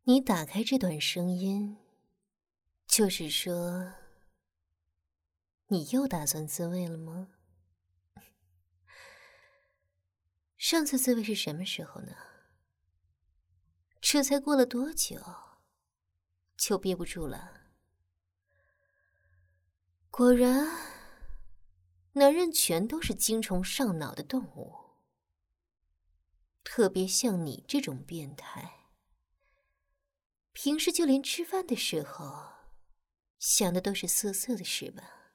你打开这段声音，就是说，你又打算自慰了吗？上次自慰是什么时候呢？这才过了多久，就憋不住了？果然，男人全都是精虫上脑的动物，特别像你这种变态，平时就连吃饭的时候，想的都是色色的事吧？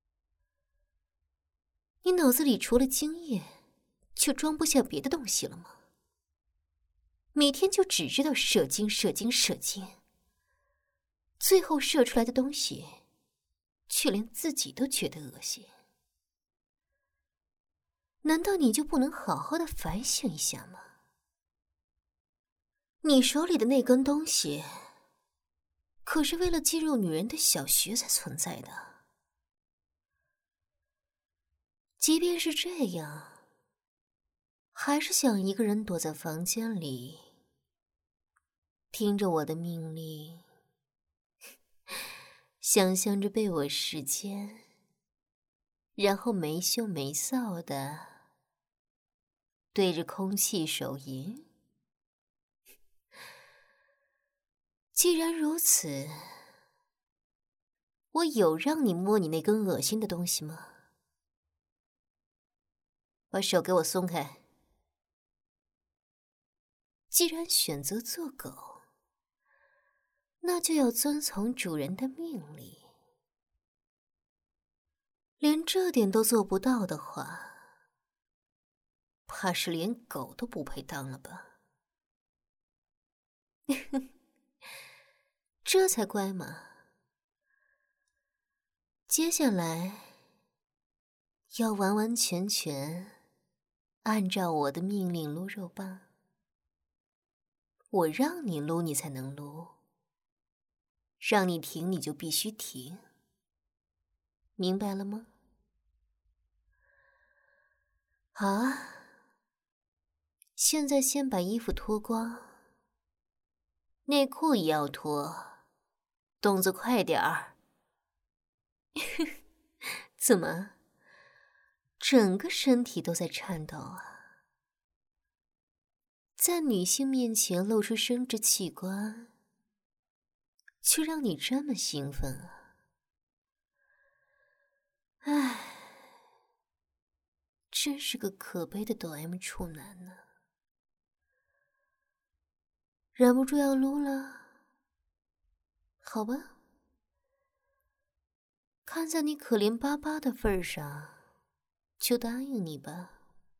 你脑子里除了精液，就装不下别的东西了吗？每天就只知道射精、射精、射精，最后射出来的东西，却连自己都觉得恶心。难道你就不能好好的反省一下吗？你手里的那根东西，可是为了进入女人的小穴才存在的。即便是这样，还是想一个人躲在房间里，听着我的命令，想象着被我视奸，然后没羞没臊的对着空气手淫。既然如此，我有让你摸你那根恶心的东西吗？把手给我松开！既然选择做狗，那就要遵从主人的命令。连这点都做不到的话，怕是连狗都不配当了吧？这才乖嘛。接下来要完完全全按照我的命令撸肉棒。我让你撸你才能撸，让你停你就必须停，明白了吗？好啊，现在先把衣服脱光，内裤也要脱，动作快点儿。怎么，整个身体都在颤抖啊？在女性面前露出生殖器官，就让你这么兴奋啊？唉，真是个可悲的抖 M 处男呢。忍不住要撸了？好吧，看在你可怜巴巴的份上，就答应你吧。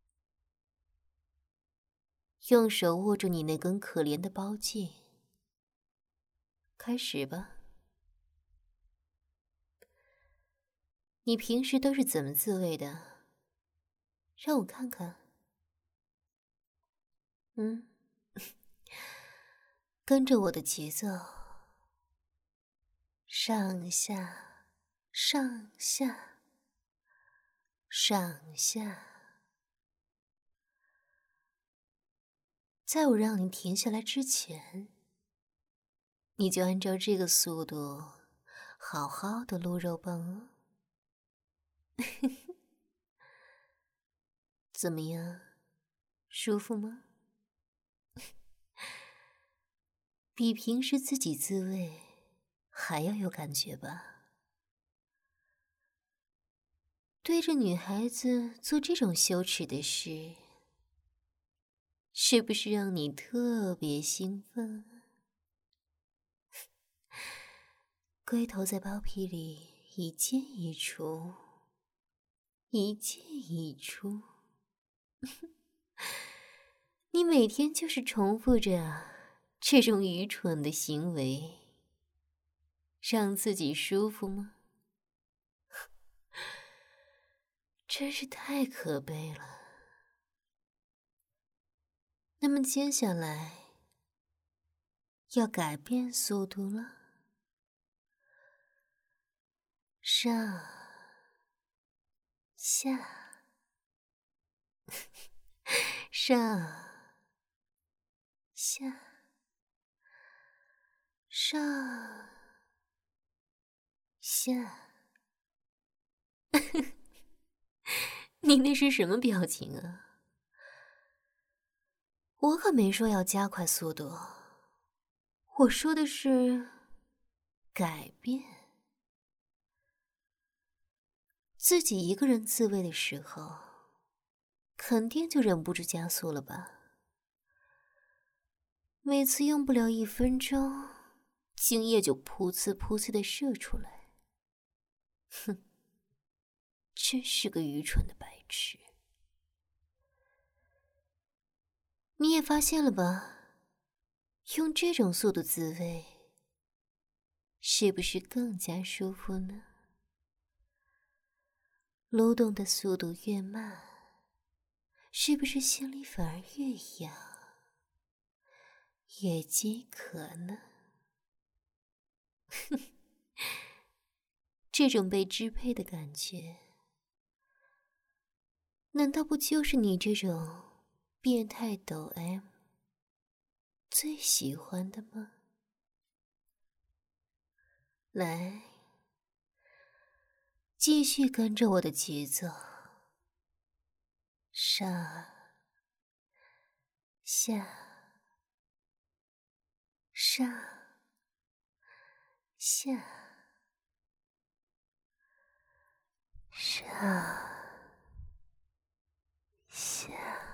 用手握住你那根可怜的包茎，开始吧。你平时都是怎么自慰的？让我看看。跟着我的节奏，上下，上下，上下。在我让你停下来之前，你就按照这个速度，好好的撸肉棒哦。怎么样，舒服吗？比平时自己自慰还要有感觉吧？对着女孩子做这种羞耻的事，是不是让你特别兴奋？龟头在包皮里一进一出，一进一出。你每天就是重复着这种愚蠢的行为，让自己舒服吗？真是太可悲了。那么接下来要改变速度了。上下上下上下。你那是什么表情啊？我可没说要加快速度，我说的是改变。自己一个人自慰的时候，肯定就忍不住加速了吧？每次用不了1分钟，精液就噗呲噗呲的射出来。哼，真是个愚蠢的白痴。你也发现了吧？用这种速度自慰，是不是更加舒服呢？蠕动的速度越慢，是不是心里反而越痒，越饥渴呢？这种被支配的感觉，难道不就是你这种变态抖 M 最喜欢的吗？来，继续跟着我的节奏，上下上下上下。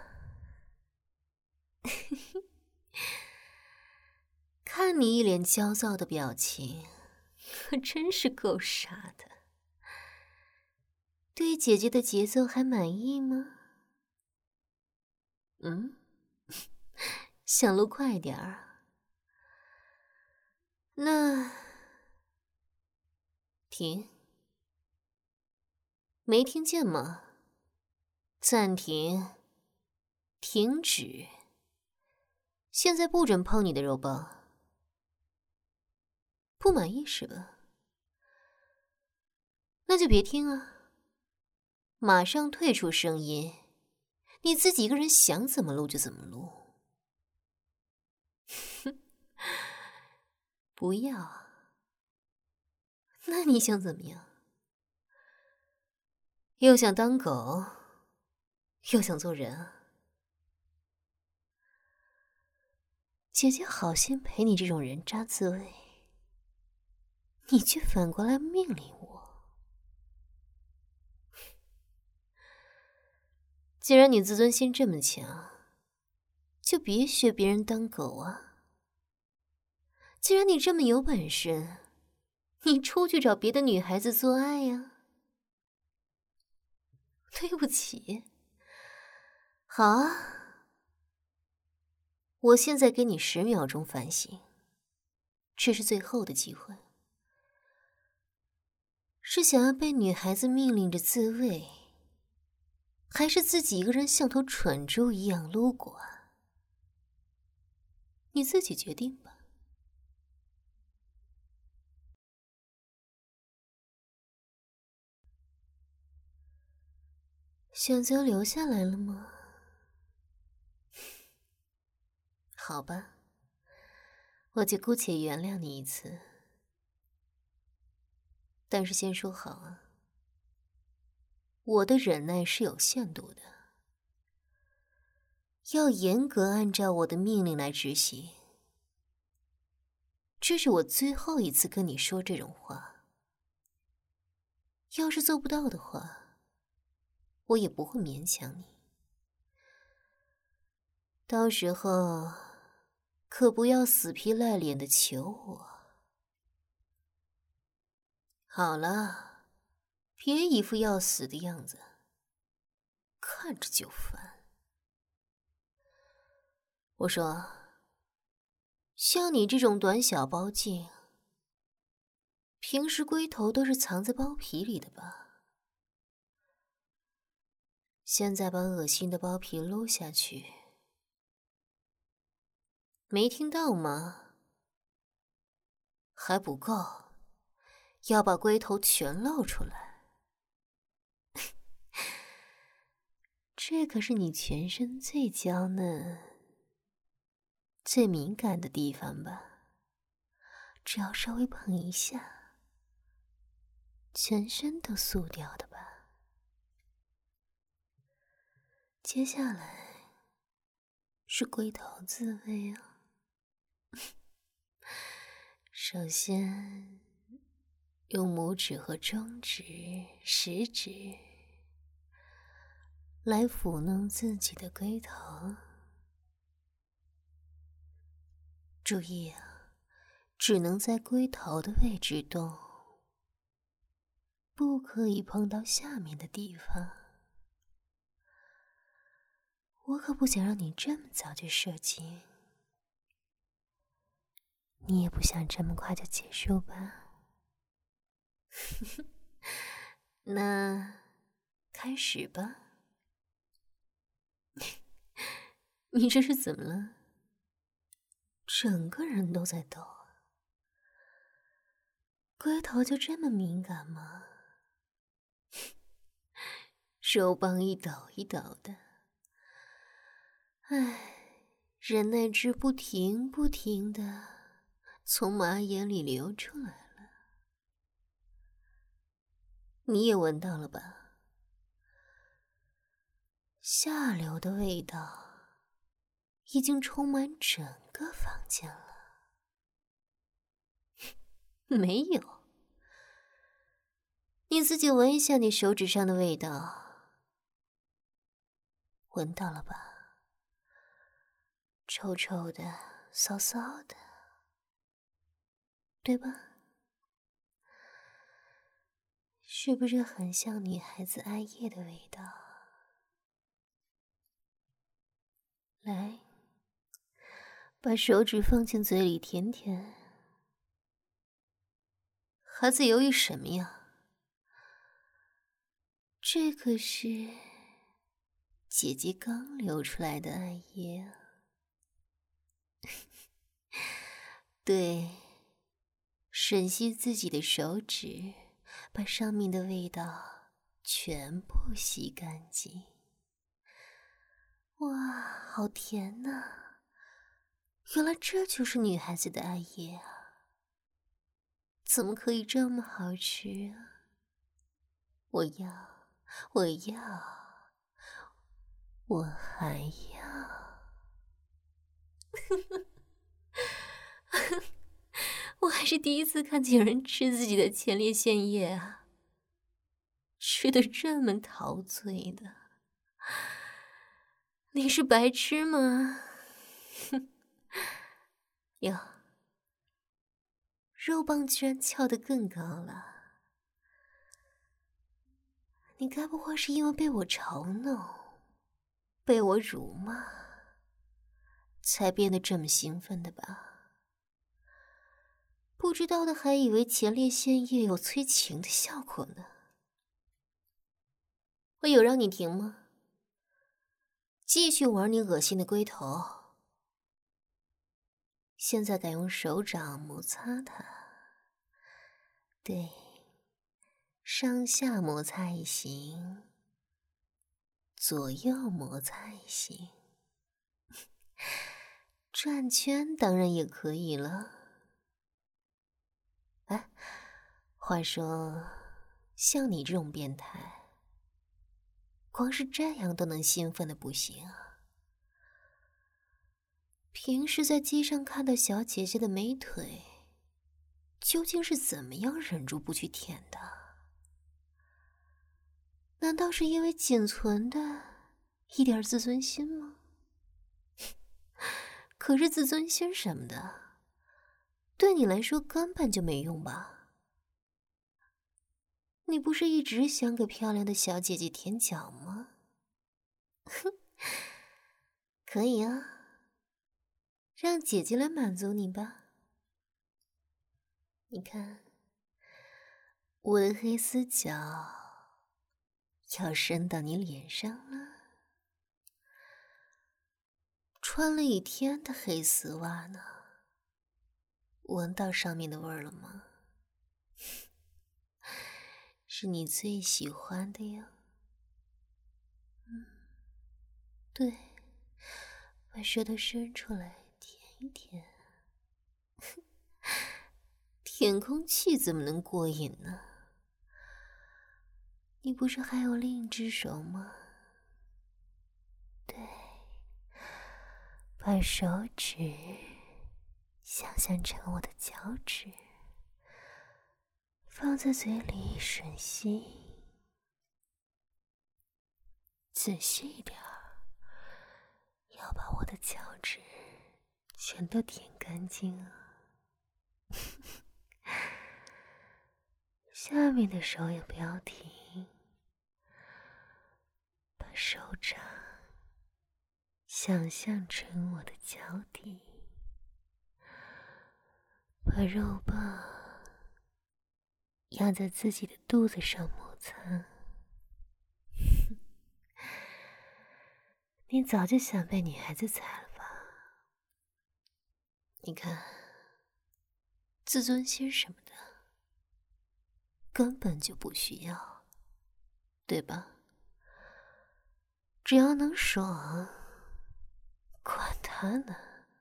看你一脸焦躁的表情，可真是够傻的。对姐姐的节奏还满意吗？想录快点儿。那停，没听见吗？暂停，停止。现在不准碰你的肉棒。不满意是吧？那就别听啊，马上退出声音，你自己一个人想怎么录就怎么录。不要？那你想怎么样？又想当狗，又想做人啊？姐姐好心陪你这种人渣自慰，你却反过来命令我。既然你自尊心这么强，就别学别人当狗啊。既然你这么有本事，你出去找别的女孩子做爱呀。对不起。好啊，我现在给你10秒钟反省，这是最后的机会。是想要被女孩子命令着自慰，还是自己一个人像头蠢猪一样撸过？你自己决定吧。选择留下来了吗？好吧，我就姑且原谅你一次。但是先说好啊，我的忍耐是有限度的，要严格按照我的命令来执行。这是我最后一次跟你说这种话。要是做不到的话，我也不会勉强你。到时候可不要死皮赖脸的求我。好了，别一副要死的样子，看着就烦。我说，像你这种短小包茎，平时龟头都是藏在包皮里的吧？现在把恶心的包皮撸下去，没听到吗？还不够，要把龟头全露出来。这可是你全身最娇嫩、最敏感的地方吧？ 只要稍微碰一下，全身都酥掉的吧。接下来是龟头自慰啊。首先用拇指和中指、食指来抚弄自己的龟头。注意啊，只能在龟头的位置动，不可以碰到下面的地方。我可不想让你这么早就射精，你也不想这么快就结束吧？那开始吧。你这是怎么了？整个人都在抖。龟头就这么敏感吗？手棒一抖一抖的，唉，忍耐值不停的从马眼里流出来了。你也闻到了吧？下流的味道已经充满整个房间了。没有，你自己闻一下你手指上的味道，闻到了吧？臭臭的，骚骚的，对吧？是不是很像女孩子艾叶的味道？来，把手指放进嘴里舔舔。孩子犹豫什么呀？这可是姐姐刚流出来的艾叶啊。对，吮吸自己的手指，把上面的味道全部吸干净。哇，好甜呐！原来这就是女孩子的艾叶啊！怎么可以这么好吃啊？我要，我要，我还要！我还是第一次看见有人吃自己的前列腺液啊，吃得这么陶醉的。你是白痴吗？哟，肉棒居然翘得更高了。你该不会是因为被我嘲弄，被我辱骂，才变得这么兴奋的吧？不知道的还以为前列腺液有催情的效果呢。我有让你停吗？继续玩你恶心的龟头。现在改用手掌摩擦它。对，上下摩擦也行，左右摩擦也行，转圈当然也可以了。哎，话说，像你这种变态，光是这样都能兴奋的不行啊！平时在街上看到小姐姐的美腿，究竟是怎么样忍住不去舔的？难道是因为仅存的一点自尊心吗？可是自尊心什么的，对你来说根本就没用吧？你不是一直想给漂亮的小姐姐舔脚吗？哼，可以啊，让姐姐来满足你吧。你看，我的黑丝脚要伸到你脸上了。穿了一天的黑丝袜呢，闻到上面的味儿了吗？是你最喜欢的呀。对，把舌头伸出来舔一舔。 舔空气怎么能过瘾呢？你不是还有另一只手吗？对，把手指想象成我的脚趾，放在嘴里吮吸，仔细一点儿，要把我的脚趾全都舔干净啊！下面的手也不要停，把手掌想象成我的脚底，把肉棒压在自己的肚子上摩擦。你早就想被女孩子踩了吧？你看，自尊心什么的根本就不需要，对吧？只要能爽，管他呢。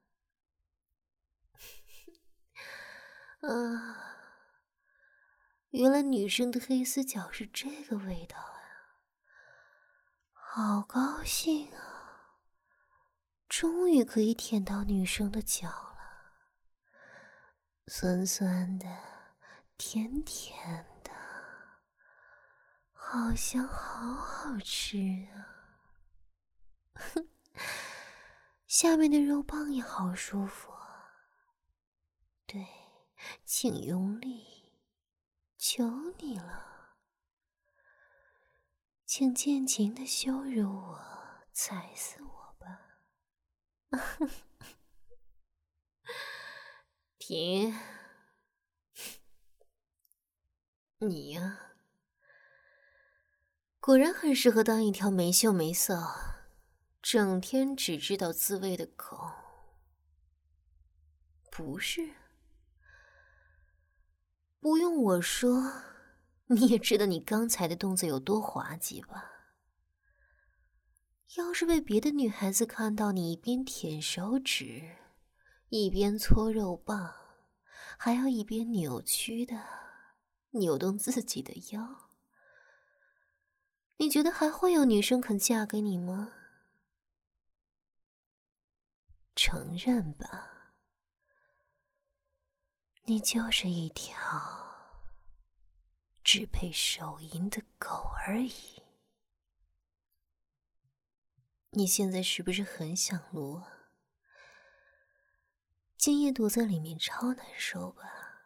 啊，原来女生的黑丝脚是这个味道啊！好高兴啊，终于可以舔到女生的脚了，酸酸的，甜甜的，好香，好好吃啊！下面的肉棒也好舒服啊。对，请用力，求你了，请尽情的羞辱我，踩死我吧！停！你呀，果然很适合当一条没羞没臊，整天只知道自慰的狗。不是？不用我说，你也知道你刚才的动作有多滑稽吧？要是被别的女孩子看到你一边舔手指，一边搓肉棒，还要一边扭曲的扭动自己的腰，你觉得还会有女生肯嫁给你吗？承认吧，你就是一条只配手淫的狗而已。你现在是不是很想撸啊？精液堵在里面超难受吧？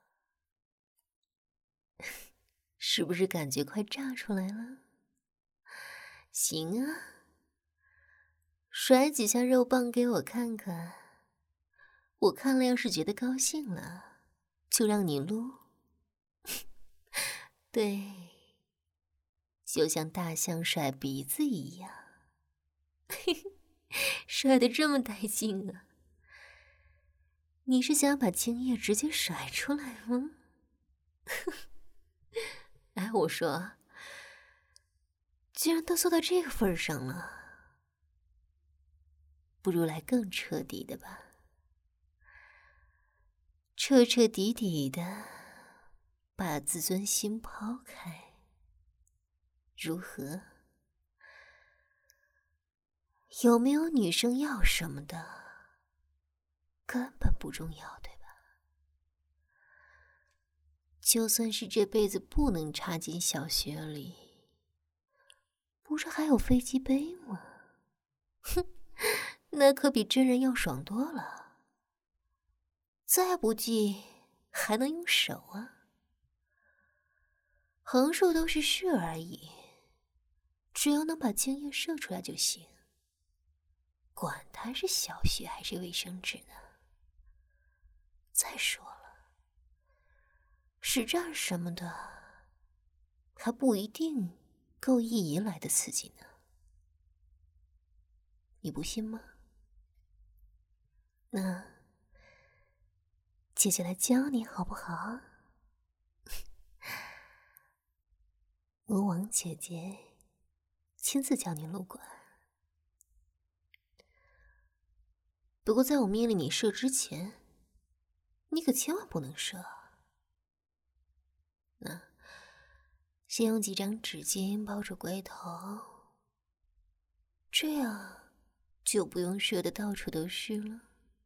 是不是感觉快炸出来了？行啊，甩几下肉棒给我看看。我看了，要是觉得高兴了，就让你撸。对，就像大象甩鼻子一样。甩得这么带劲啊！你是想把精液直接甩出来吗？哎，我说，既然都做到这个份上了，不如来更彻底的吧，彻彻底底的把自尊心抛开，如何？有没有女生要什么的，根本不重要，对吧？就算是这辈子不能插进小学里，不是还有飞机杯吗？哼，那可比真人要爽多了。再不济还能用手啊，横竖都是事而已，只要能把精液射出来就行。管它是小学还是卫生纸呢。再说了，使战什么的，还不一定够意淫来的刺激呢。你不信吗？那姐姐来教你好不好？魔王姐姐亲自教你撸管。不过在我命令你射之前，你可千万不能射， 先用几张纸巾包住龟头，这样就不用射得到处都是了。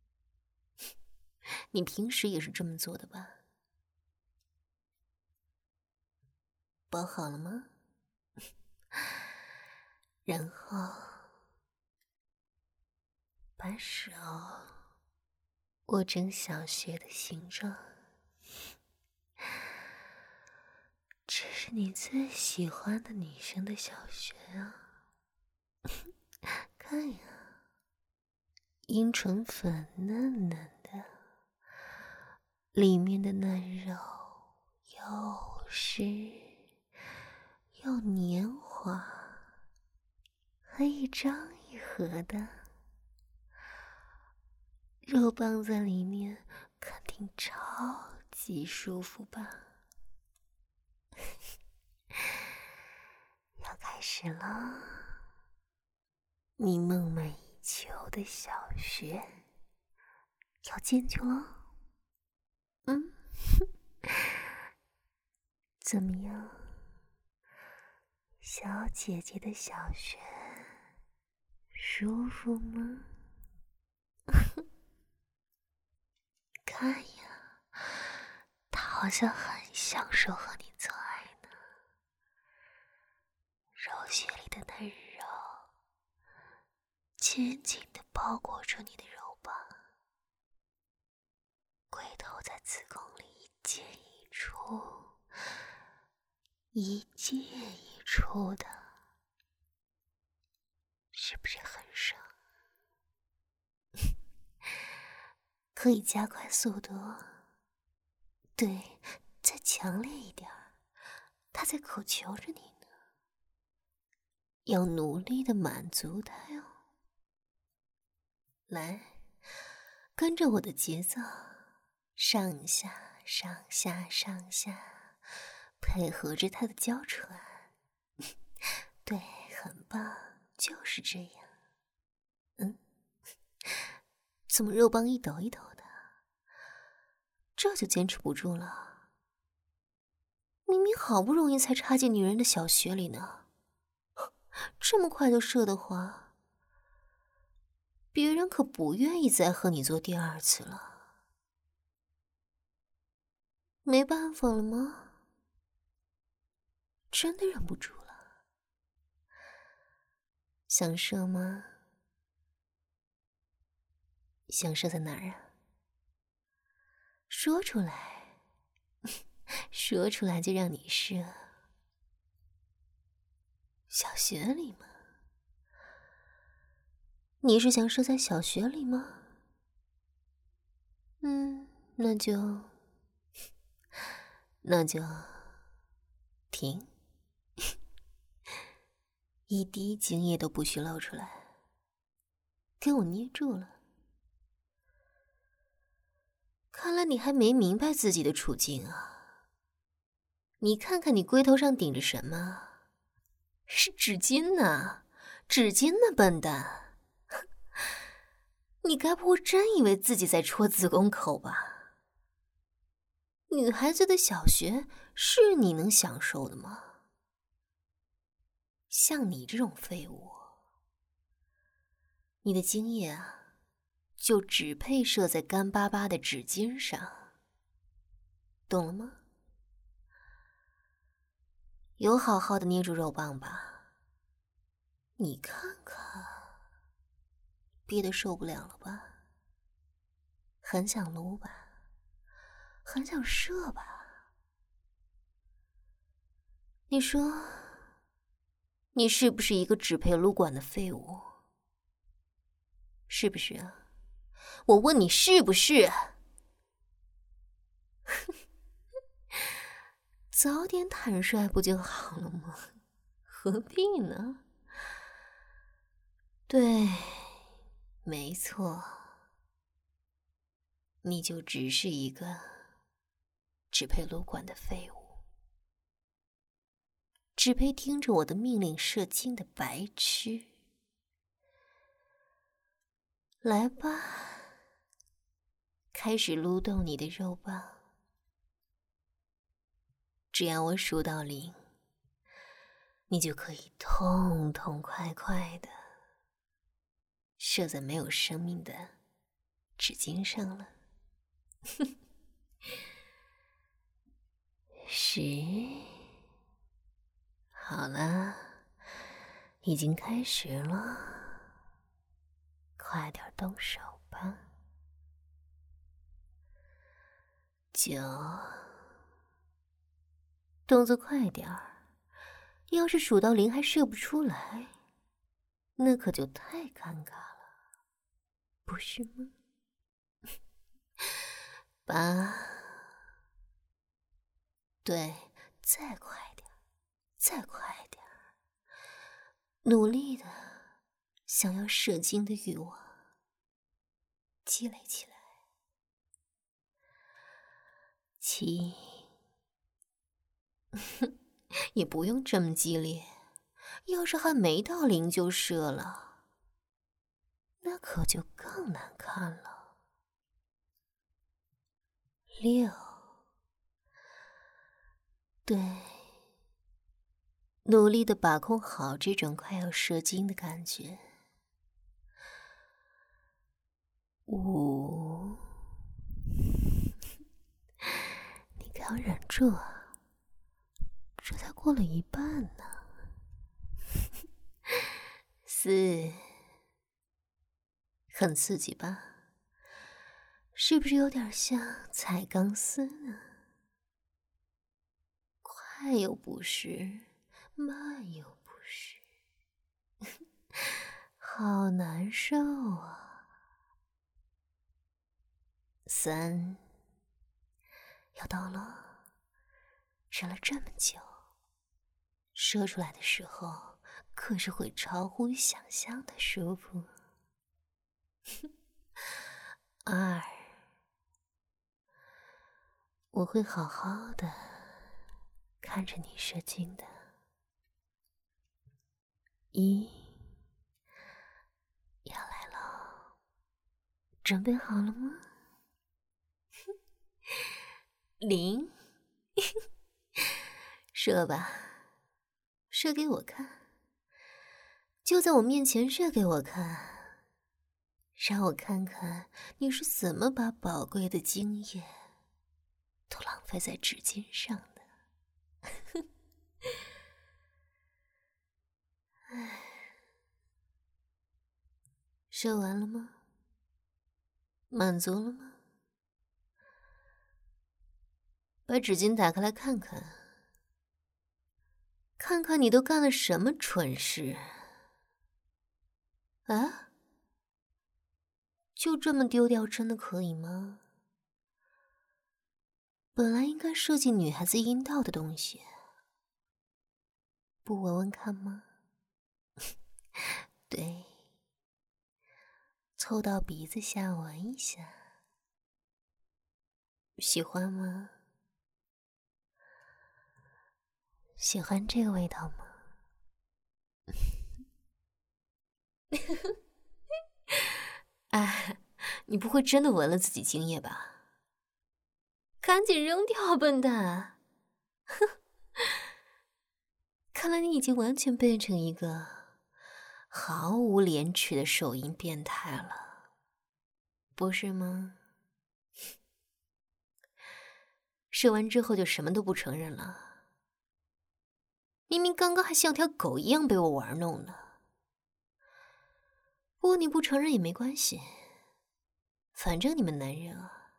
你平时也是这么做的吧？包好了吗？然后把手握成小穴的形状，这是你最喜欢的女生的小穴啊！看呀，阴唇粉嫩嫩的，里面的嫩肉又湿又黏滑，还一张一合的，肉棒在里面肯定超级舒服吧？要开始了，你梦寐以求的小穴要进去了。怎么样，小姐姐的小穴舒服吗？看呀，她好像很享受和你做爱呢。肉穴里的嫩肉紧紧地包裹住你的肉棒，龟头在子宫里一进一出，一进一出的，是不是很爽？可以加快速度，对，再强烈一点，他在口求着你呢，要努力的满足他哟。来，跟着我的节奏，上下上下上下，配合着他的娇喘。对，很棒，就是这样。怎么肉棒一抖一抖的？这就坚持不住了。明明好不容易才插进女人的小穴里呢，这么快就射的话，别人可不愿意再和你做第二次了。没办法了吗？真的忍不住了？想射吗？想射在哪儿啊？说出来，说出来就让你射。小穴里吗？你是想射在小穴里吗？那就停，一滴精液都不许露出来，给我捏住了。看来你还没明白自己的处境啊！你看看你龟头上顶着什么？是纸巾呢，纸巾呢，笨蛋！你该不会真以为自己在戳子宫口吧？女孩子的小穴是你能享受的吗？像你这种废物，你的精液啊，就只配射在干巴巴的纸巾上，懂了吗？有好好的捏住肉棒吧，你看看，憋得受不了了吧？很想撸吧？很想射吧？你说，你是不是一个只配撸管的废物？是不是啊？我问你是不是？早点坦率不就好了吗？何必呢？对，没错，你就只是一个只配撸管的废物，只配听着我的命令射精的白痴。来吧，开始撸动你的肉棒。 只要我数到0，你就可以痛痛快快的射在没有生命的纸巾上了。10，好了，已经开始了，快点动手吧。9，动作快点儿，要是数到0还射不出来，那可就太尴尬了，不是吗？8，对，再快点，再快点，努力的想要射精的欲望积累起来。7，也不用这么激烈，要是还没到0就射了，那可就更难看了。6，对，努力的把控好这种快要射精的感觉。5，你可要忍住啊，这才过了一半呢。4，很刺激吧？是不是有点像踩钢丝呢？快又不是，慢又不是，好难受啊。3，要到了，忍了这么久，射出来的时候可是会超乎想象的舒服。2，我会好好的看着你射精的。1，要来了，准备好了吗？0，射吧，射给我看，就在我面前射给我看，让我看看你是怎么把宝贵的精液都浪费在纸巾上的。唉，射完了吗？满足了吗？把纸巾打开来看看，看看你都干了什么蠢事啊？就这么丢掉真的可以吗？本来应该射进女孩子阴道的东西，不闻闻看吗？对，凑到鼻子下闻一下，喜欢吗？喜欢这个味道吗？哎，你不会真的闻了自己精液吧？赶紧扔掉，笨蛋！哼，看来你已经完全变成一个毫无廉耻的手淫变态了，不是吗？射完之后就什么都不承认了，明明刚刚还像条狗一样被我玩弄呢。不过你不承认也没关系，反正你们男人啊，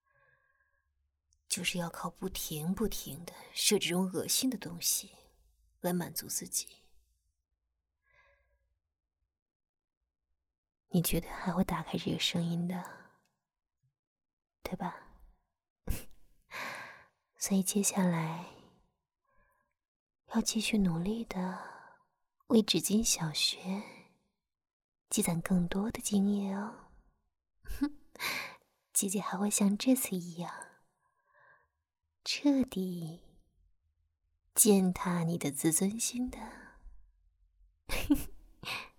就是要靠不停的射这种恶心的东西来满足自己。你绝对还会打开这个声音的，对吧？所以接下来要继续努力的为纸巾小学积攒更多的经验哦。姐姐还会像这次一样，彻底践踏你的自尊心的。